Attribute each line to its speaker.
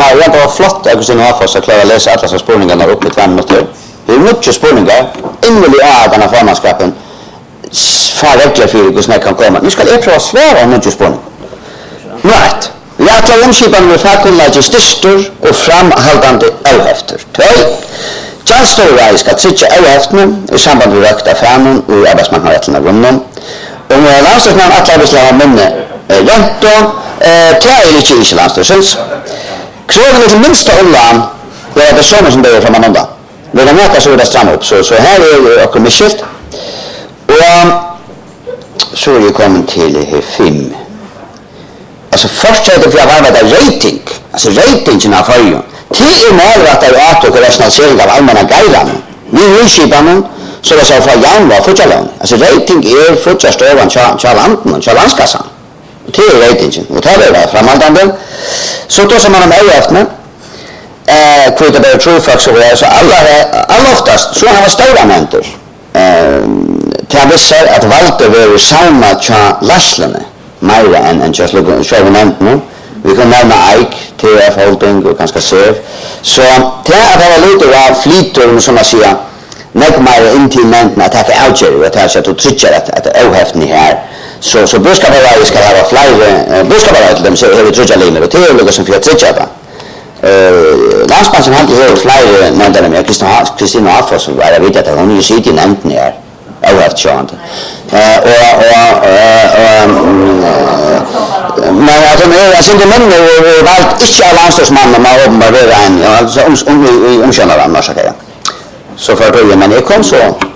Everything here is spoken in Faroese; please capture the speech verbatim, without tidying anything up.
Speaker 1: har rent var flott att Kristina Hafors att klara läsa alla spårningarna upp i två minuter. Det är mycket spårningar innerlig av den här formanskapen för regler för hur snart kan komma. Nu ska jag pröva svara om mycket spårning. Right. Jag tar omskipan med fakulläge styrstor och framhållande avhäfter. Två. Tjänstårare ska trycka avhäftene i samband med rökta framån och arbetsmarknadsrätterna rummen. Och när landstingsnamn att arbetslösa minne rent och träer inte i landstingsens. Kraven till minsta ollan är det sådana som börjar från man undan. Det är näka så är det stramma upp. Så, så här är det också mycket. Och så är det kommit till fem. Alltså först är det för att använda rating. Alltså ratingen av förhållanden. Till är målrätt av att och rationalisering av allmänna guidelines. Vi nyskipanen så det så för januari fortsätter. Alltså rating är fortsatt över till landen och till landskassan. Till är ratingen. Och tar det framhållande. Så då som man har övat med eh kvita bara true facts och så alla alla oftast så har stora mentor. Eh till vissa att valta över samma cha lashlene. Mer än en just look show event nu. Vi kan nämna Ike, T F Holding och ganska safe. Så det är bara lite av flitor som man säger. När man intimenten att ta outjer att ta så att trycka att att ohäftning här. Så så buska bara ska ha flyger buska bara till dem så är det trycka linjer och det är något som för att trycka på. Eh landsbanken har ju flyger nämnde med Kristina Kristina Hafors så jag vet att hon ju sitter i nämnden här. Jag har chant. Eh och och men jag tror jag syns det men och valt inte alla landstingsmannen med om bara en alltså om om om känner annars så kan jag. Så för då men det kom så